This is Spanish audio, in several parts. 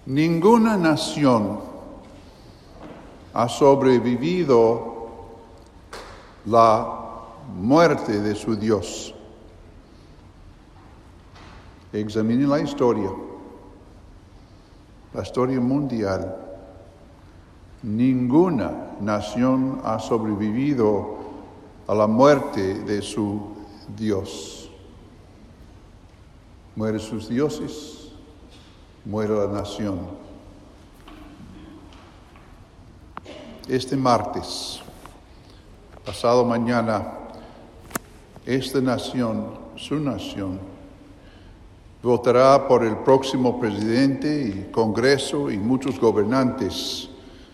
Ninguna nación ha sobrevivido la muerte de su Dios. Examine la historia mundial. Ninguna nación ha sobrevivido a la muerte de su Dios. Mueren sus dioses, muere la nación. Este martes, pasado mañana, esta nación, su nación, votará por el próximo presidente y Congreso y muchos gobernantes.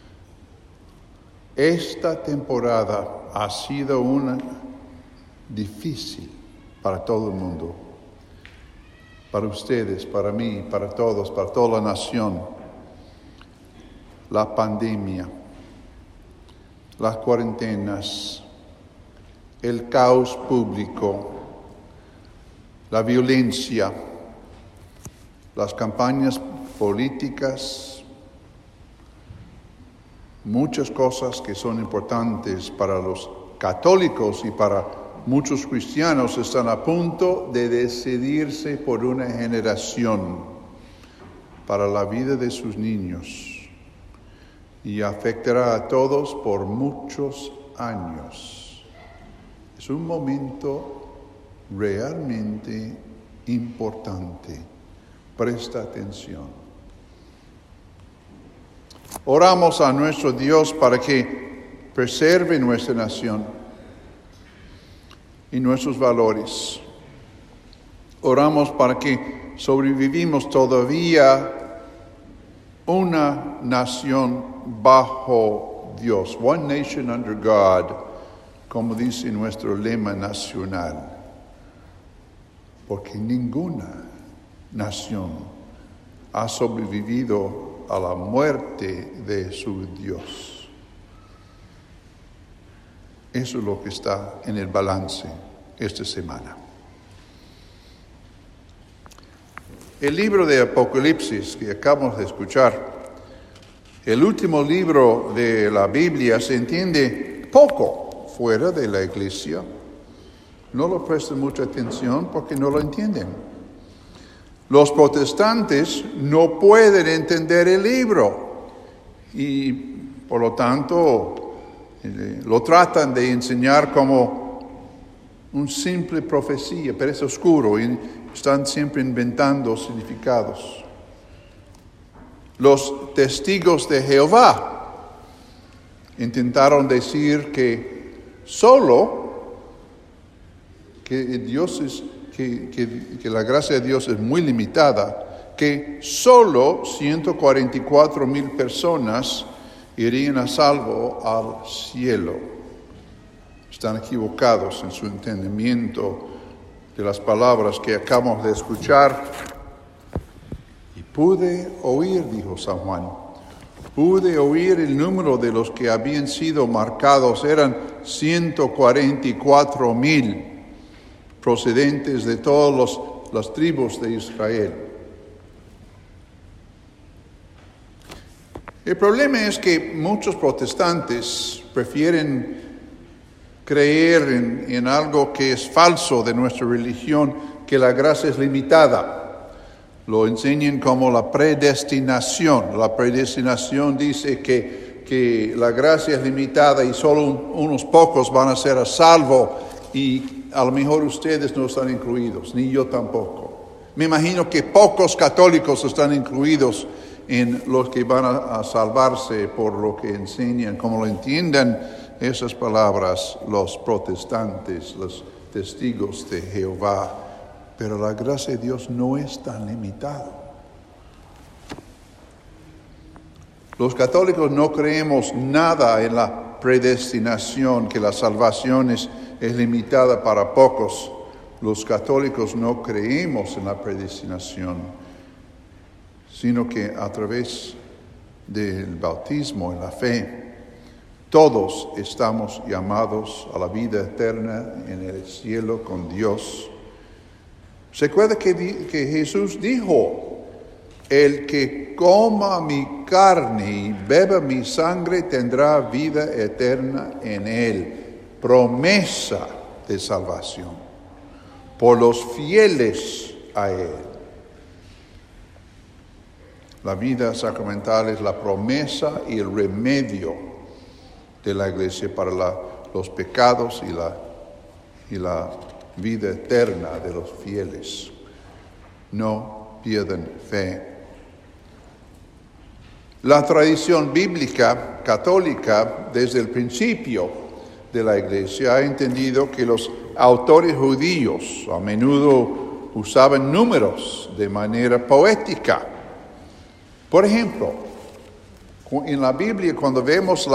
Esta temporada ha sido una difícil para todo el mundo, para ustedes, para mí, para todos, para toda la nación. La pandemia, las cuarentenas, el caos público, la violencia, las campañas políticas, muchas cosas que son importantes para los católicos y para muchos cristianos están a punto de decidirse por una generación para la vida de sus niños y afectará a todos por muchos años. Es un momento realmente importante. Presta atención. Oramos a nuestro Dios para que preserve nuestra nación y nuestros valores. Oramos para que sobrevivimos todavía una nación bajo Dios. One nation under God, como dice nuestro lema nacional. Porque ninguna nación ha sobrevivido a la muerte de su Dios. Eso es lo que está en el balance esta semana. El libro de Apocalipsis que acabamos de escuchar, el último libro de la Biblia, se entiende poco fuera de la iglesia. No lo presten mucha atención porque no lo entienden. Los protestantes no pueden entender el libro y por lo tanto lo tratan de enseñar como un simple profecía, pero es oscuro y están siempre inventando significados. Los testigos de Jehová intentaron decir que que la gracia de Dios es muy limitada, que solo 144,000 personas irían a salvo al cielo. Están equivocados en su entendimiento de las palabras que acabamos de escuchar. Y pude oír, dijo San Juan, pude oír el número de los que habían sido marcados, eran 144,000. Procedentes de todas las tribus de Israel. El problema es que muchos protestantes prefieren creer en algo que es falso de nuestra religión, que la gracia es limitada. Lo enseñan como la predestinación. La predestinación dice que la gracia es limitada y solo unos pocos van a ser a salvo y a lo mejor ustedes no están incluidos, ni yo tampoco. Me imagino que pocos católicos están incluidos en los que van a salvarse por lo que enseñan, como lo entiendan esas palabras los protestantes, los testigos de Jehová. Pero la gracia de Dios no es tan limitada. Los católicos no creemos nada en la predestinación, que la salvación es limitada para pocos. Los católicos no creemos en la predestinación, sino que a través del bautismo, en la fe, todos estamos llamados a la vida eterna en el cielo con Dios. ¿Se acuerda que Jesús dijo el que coma mi carne y beba mi sangre tendrá vida eterna en él. Promesa de salvación por los fieles a él. La vida sacramental es la promesa y el remedio de la iglesia para los pecados y la vida eterna de los fieles. No pierdan fe. La tradición bíblica católica desde el principio de la iglesia ha entendido que los autores judíos a menudo usaban números de manera poética. Por ejemplo, en la Biblia cuando vemos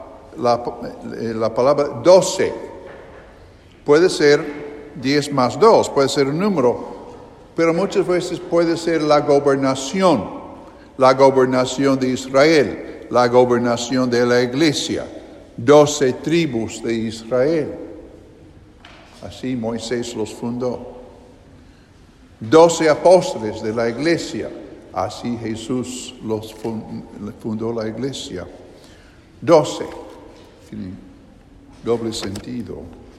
la palabra 12, puede ser 10 más 2, puede ser un número, pero muchas veces puede ser la gobernación de Israel, la gobernación de la iglesia, 12 tribus de Israel. Así Moisés los fundó. 12 apóstoles de la iglesia, así Jesús los fundó la iglesia. 12, doble sentido.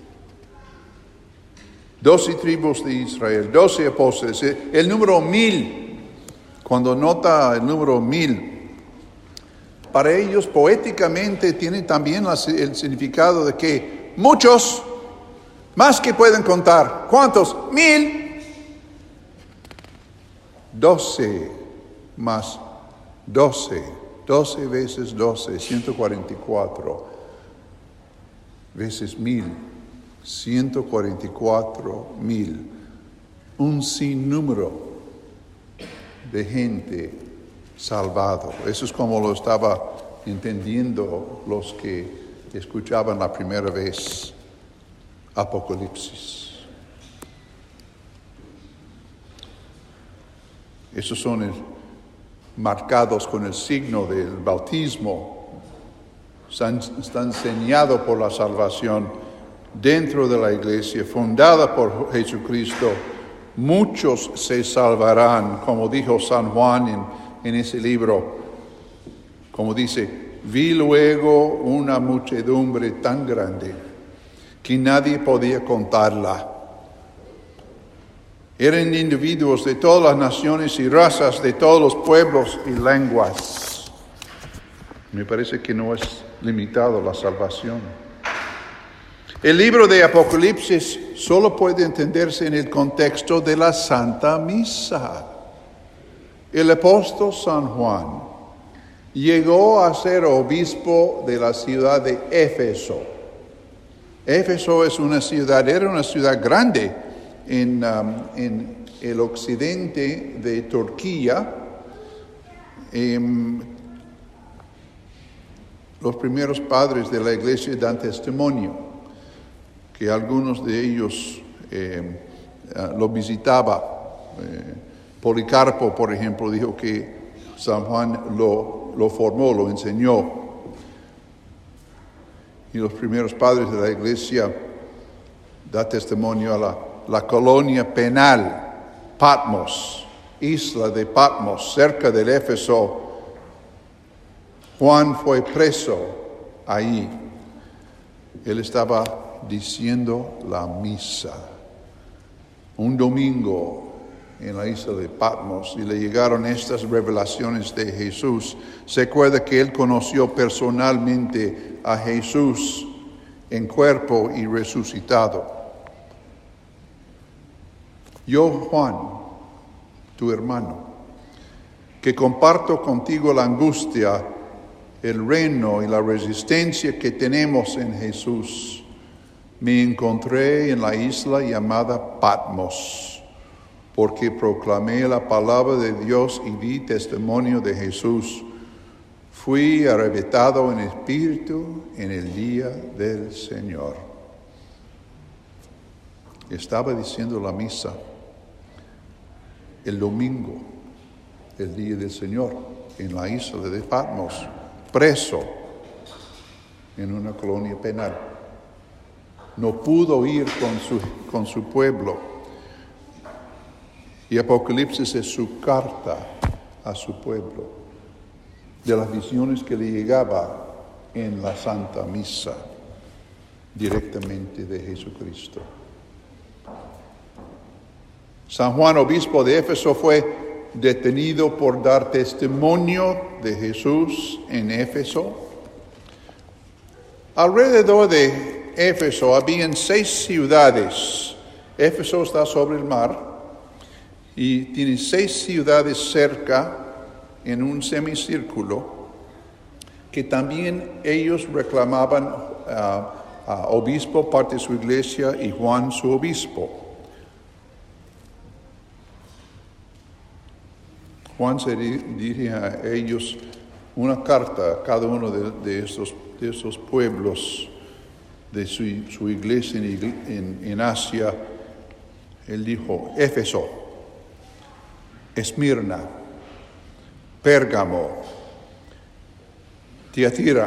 12 tribus de Israel, 12 apóstoles. El número 1000, cuando nota el número 1000, para ellos poéticamente tiene también el significado de que muchos, más que pueden contar. ¿Cuántos? 1000. 12 más 12. 12 veces 12, 144. Veces 1000, 144,000. Un sinnúmero de gente salvado. Eso es como lo estaba entendiendo los que escuchaban la primera vez Apocalipsis. Esos son marcados con el signo del bautismo. Están señados por la salvación dentro de la iglesia fundada por Jesucristo. Muchos se salvarán, como dijo San Juan en ese libro. Como dice, vi luego una muchedumbre tan grande que nadie podía contarla. Eran individuos de todas las naciones y razas, de todos los pueblos y lenguas. Me parece que no es limitado la salvación. El libro de Apocalipsis solo puede entenderse en el contexto de la Santa Misa. El apóstol San Juan llegó a ser obispo de la ciudad de Éfeso. Éfeso era una ciudad grande en el occidente de Turquía. Los primeros padres de la iglesia dan testimonio que algunos de ellos lo visitaba. Policarpo, por ejemplo, dijo que San Juan lo formó, lo enseñó. Y los primeros padres de la iglesia da testimonio a la colonia penal, Patmos, isla de Patmos, cerca del Éfeso. Juan fue preso ahí. Él estaba diciendo la misa un domingo en la isla de Patmos y le llegaron estas revelaciones de Jesús. Se acuerda que él conoció personalmente a Jesús en cuerpo y resucitado. Yo, Juan, tu hermano, que comparto contigo la angustia, el reino y la resistencia que tenemos en Jesús, me encontré en la isla llamada Patmos, porque proclamé la palabra de Dios y di testimonio de Jesús. Fui arrebatado en espíritu en el día del Señor. Estaba diciendo la misa el domingo, el día del Señor, en la isla de Patmos, preso en una colonia penal. No pudo ir con su pueblo. Y Apocalipsis es su carta a su pueblo, de las visiones que le llegaba en la Santa Misa directamente de Jesucristo. San Juan, obispo de Éfeso, fue detenido por dar testimonio de Jesús en Éfeso. Alrededor de Éfeso habían 6 ciudades. Éfeso está sobre el mar y tiene 6 ciudades cerca en un semicírculo que también ellos reclamaban a obispo, parte de su iglesia, y Juan su obispo. Juan se dirige a ellos una carta a cada uno de estos pueblos de su iglesia en Asia. Él dijo: Éfeso, Esmirna, Pérgamo, Tiatira,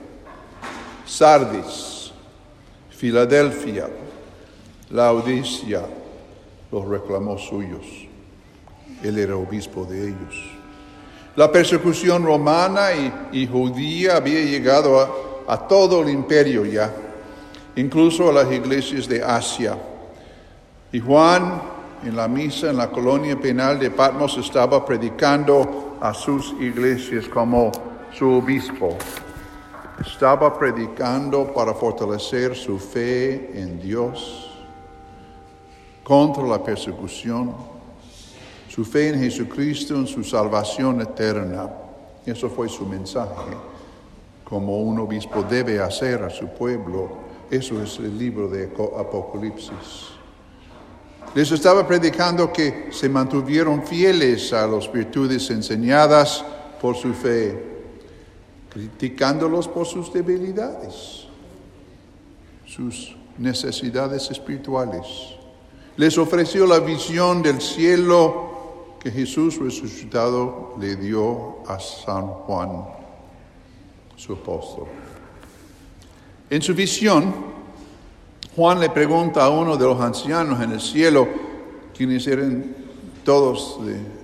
Sardis, Filadelfia, Laodicea, los reclamó suyos. Él era obispo de ellos. La persecución romana y judía había llegado a todo el imperio ya, incluso a las iglesias de Asia. Y Juan, en la misa en la colonia penal de Patmos, estaba predicando a sus iglesias como su obispo. Estaba predicando para fortalecer su fe en Dios contra la persecución, su fe en Jesucristo, en su salvación eterna. Eso fue su mensaje, como un obispo debe hacer a su pueblo. Eso es el libro de Apocalipsis. Les estaba predicando que se mantuvieron fieles a las virtudes enseñadas por su fe, criticándolos por sus debilidades, sus necesidades espirituales. Les ofreció la visión del cielo que Jesús resucitado le dio a San Juan, su apóstol. En su visión, Juan le pregunta a uno de los ancianos en el cielo quién eran todos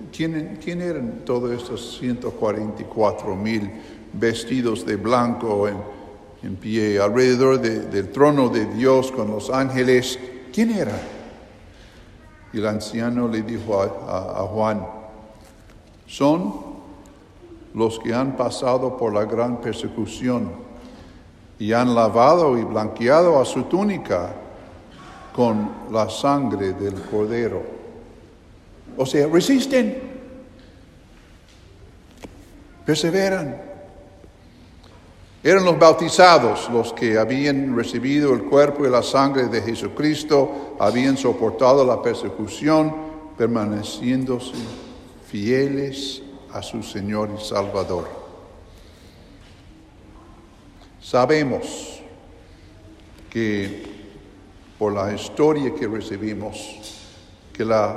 estos 144,000 vestidos de blanco en pie alrededor del trono de Dios con los ángeles. ¿Quién era? Y el anciano le dijo a Juan: son los que han pasado por la gran persecución y han lavado y blanqueado a su túnica con la sangre del Cordero. O sea, resisten, perseveran. Eran los bautizados los que habían recibido el cuerpo y la sangre de Jesucristo, habían soportado la persecución, permaneciéndose fieles a su Señor y Salvador. Sabemos que por la historia que recibimos, que la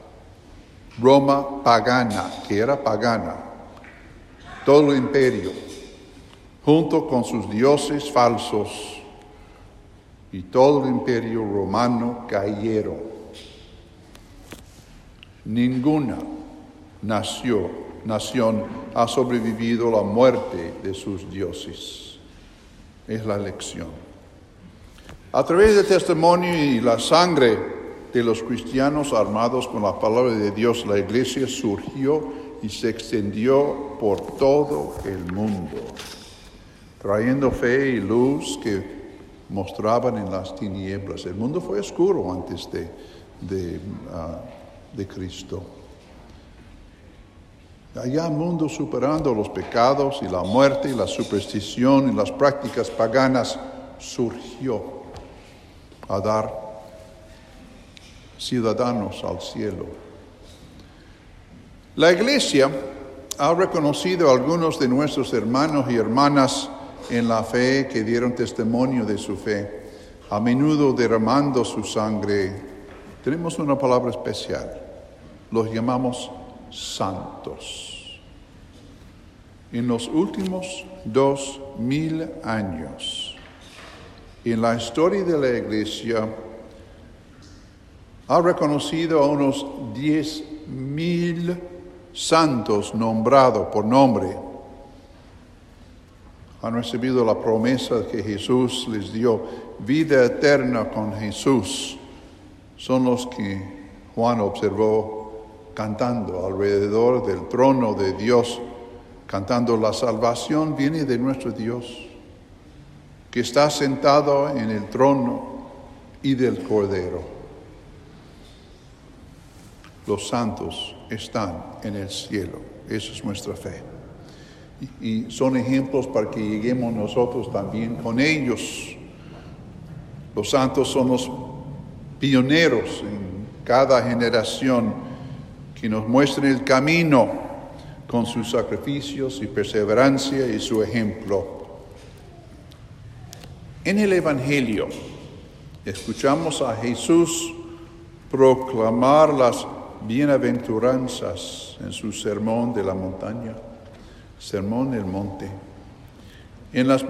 Roma pagana, que era pagana, todo el imperio, junto con sus dioses falsos y todo el imperio romano, cayeron. Ninguna nación ha sobrevivido a la muerte de sus dioses. Es la lección. A través del testimonio y la sangre de los cristianos armados con la palabra de Dios, la iglesia surgió y se extendió por todo el mundo, trayendo fe y luz que mostraban en las tinieblas. El mundo fue oscuro antes de Cristo. Allá el mundo, superando los pecados y la muerte y la superstición y las prácticas paganas, surgió a dar ciudadanos al cielo. La Iglesia ha reconocido a algunos de nuestros hermanos y hermanas en la fe que dieron testimonio de su fe, a menudo derramando su sangre. Tenemos una palabra especial, los llamamos santos. En los últimos 2000 años, en la historia de la Iglesia, ha reconocido a unos 10,000 santos nombrados por nombre han recibido la promesa que Jesús les dio, vida eterna con Jesús, son los que Juan observó cantando alrededor del trono de Dios, cantando la salvación viene de nuestro Dios, que está sentado en el trono y del Cordero. Los santos están en el cielo, esa es nuestra fe. Y son ejemplos para que lleguemos nosotros también con ellos. Los santos son los pioneros en cada generación que nos muestran el camino con sus sacrificios y perseverancia y su ejemplo. En el Evangelio escuchamos a Jesús proclamar las bienaventuranzas en su sermón de la montaña. Sermón del monte. En las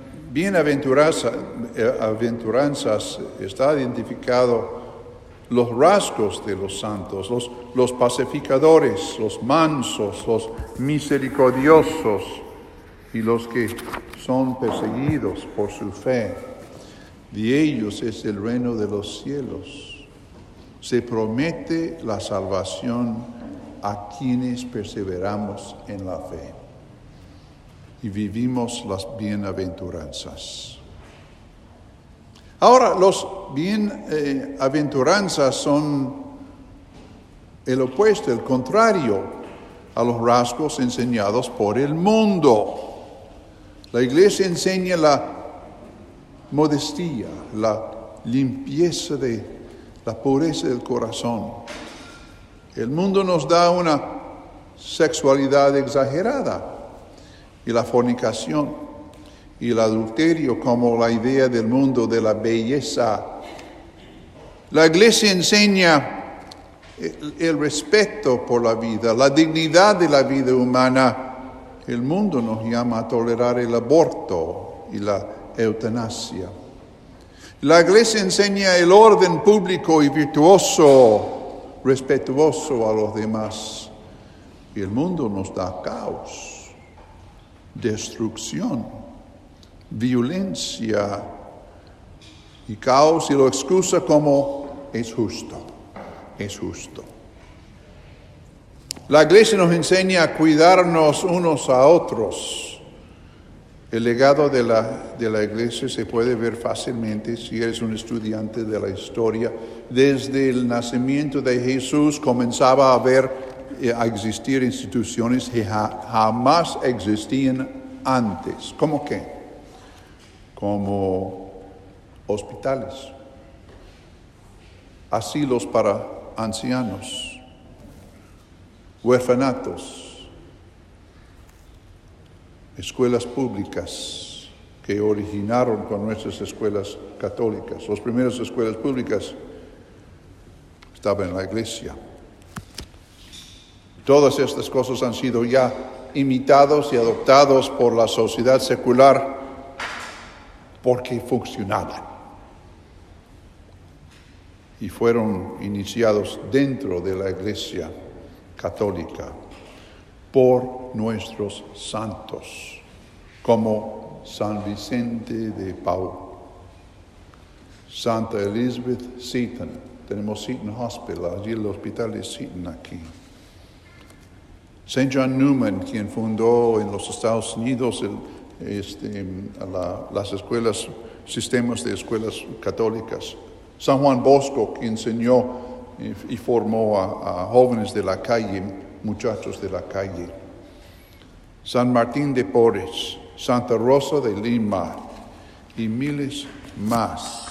bienaventuranzas está identificado los rasgos de los santos, los pacificadores, los mansos, los misericordiosos y los que son perseguidos por su fe. De ellos es el reino de los cielos. Se promete la salvación a quienes perseveramos en la fe y vivimos las bienaventuranzas. Ahora, los bienaventuranzas son el opuesto, el contrario a los rasgos enseñados por el mundo. La iglesia enseña la modestia, la limpieza la pureza del corazón. El mundo nos da una sexualidad exagerada y la fornicación y el adulterio como la idea del mundo de la belleza. La iglesia enseña el respeto por la vida, la dignidad de la vida humana. El mundo nos llama a tolerar el aborto y la eutanasia. La iglesia enseña el orden público y virtuoso, respetuoso a los demás. Y el mundo nos da caos, destrucción, violencia y caos y lo excusa como es justo. La iglesia nos enseña a cuidarnos unos a otros. El legado de la iglesia se puede ver fácilmente si eres un estudiante de la historia. Desde el nacimiento de Jesús comenzaba a existir instituciones que jamás existían antes. ¿Cómo qué? Como hospitales, asilos para ancianos, huerfanatos, escuelas públicas que originaron con nuestras escuelas católicas. Las primeras escuelas públicas estaban en la iglesia. Todas estas cosas han sido ya imitados y adoptados por la sociedad secular porque funcionaban y fueron iniciados dentro de la iglesia católica por nuestros santos, como San Vicente de Paúl, Santa Elizabeth Seton. Tenemos Seton Hospital, allí el hospital es Seton aquí. St. John Newman, quien fundó en los Estados Unidos las escuelas, sistemas de escuelas católicas. San Juan Bosco, que enseñó y formó a jóvenes de la calle, muchachos de la calle. San Martín de Porres, Santa Rosa de Lima y miles más.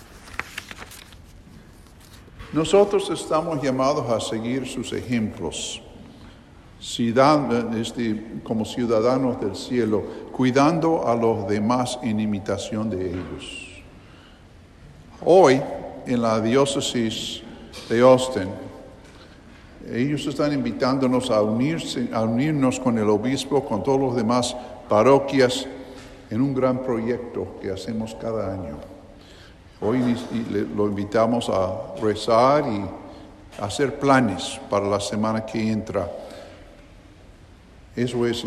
Nosotros estamos llamados a seguir sus ejemplos, como ciudadanos del cielo, cuidando a los demás en imitación de ellos. Hoy, en la diócesis de Austin, ellos están invitándonos a unirnos con el obispo, con todos los demás parroquias, en un gran proyecto que hacemos cada año. Hoy lo invitamos a rezar y a hacer planes para la semana que entra. Eso es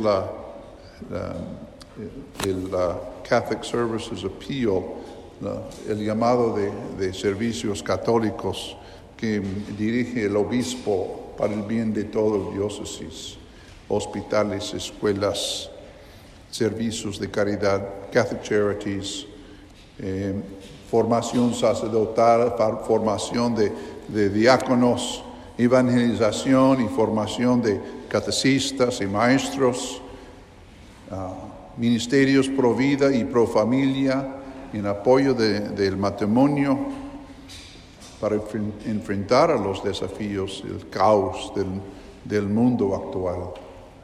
el Catholic Services Appeal, el llamado de servicios católicos que dirige el obispo para el bien de todo el diócesis, hospitales, escuelas, servicios de caridad, Catholic Charities, formación sacerdotal, formación de diáconos, evangelización y formación de catecistas y maestros, ministerios pro vida y pro familia en apoyo del matrimonio para enfrentar a los desafíos, el caos del mundo actual.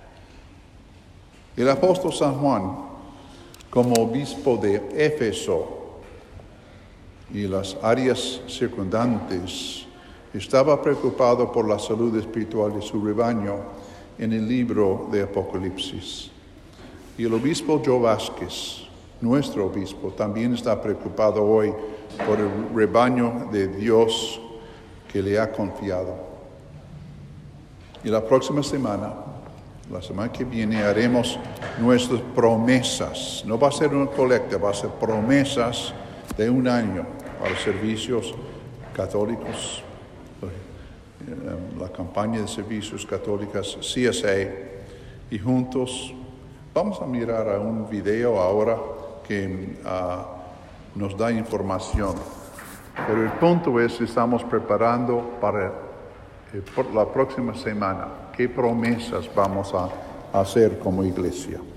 El apóstol San Juan, como obispo de Éfeso y las áreas circundantes, estaba preocupado por la salud espiritual de su rebaño en el libro de Apocalipsis. Y el obispo Joe Vázquez, nuestro obispo, también está preocupado hoy por el rebaño de Dios que le ha confiado. Y la próxima semana, la semana que viene, haremos nuestras promesas. No va a ser una colecta, va a ser promesas de un año para servicios católicos, la campaña de servicios católicos CSA, y juntos vamos a mirar a un video ahora que nos da información. Pero el punto es que estamos preparando para la próxima semana qué promesas vamos a hacer como iglesia.